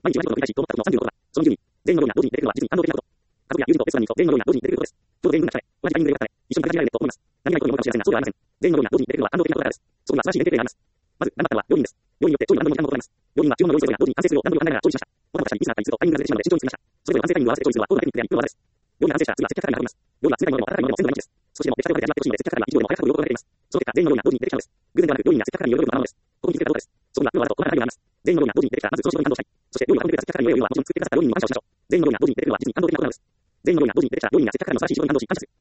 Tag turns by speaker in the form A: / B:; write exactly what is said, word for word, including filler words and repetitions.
A: 毎日同じことを繰り返し、と思ったことのさんじゅうのことだ。そのじゅうにん、全員のように同時に出てくるのは実に感動的なこと。家族や友人とレストランに行くと全員のように同時に出てくることです。ちょうど全員分が疲れ、同じタイミングで良かったね。一緒に形になれると思います。何々ことに思うかもしれませんが、そうではありません。全員のように同時に出てくるのは感動的なことだからです。そこには素晴らしい連携プレーがあります。まず、頑張ったのはよにんです。よにんによって調理の何度も時間もかかります。よにんは注文の用意することや同時に完成するよう何度も考えながら調理しました。他の他社にミスがあったりするとタイミングがずれてしまうので慎重に作りました。それぞれ完成タイミングを合わせて調理するのは高度なテクニックであり、プロの技です。よにんが完成したら次は接客係に並びます。よにんは冷たいものでも温かいものでも全部毎日です。そしてもう出来たてをかけて味わってほしいので接客係は一度でも早く食べることができます。その結果、全員のように同時に出てきたのです。偶然ではなく、よにんが接客係に喜ぶのが生ものです。ここに気づけたことです。そこにはプロの技と細かな配慮があります。全員のように同時に出てきたら、まずその仕事に感動したい。そして、料理を運んでくれた接客係に良いようにはもちろん作ってくださったよにんにも感謝をしましょう。全員のように同時に出てくるのは実に感動的なことなのです。全員のように同時に出てきたよにんが接客係の素晴らしい仕事に感動し、感謝する。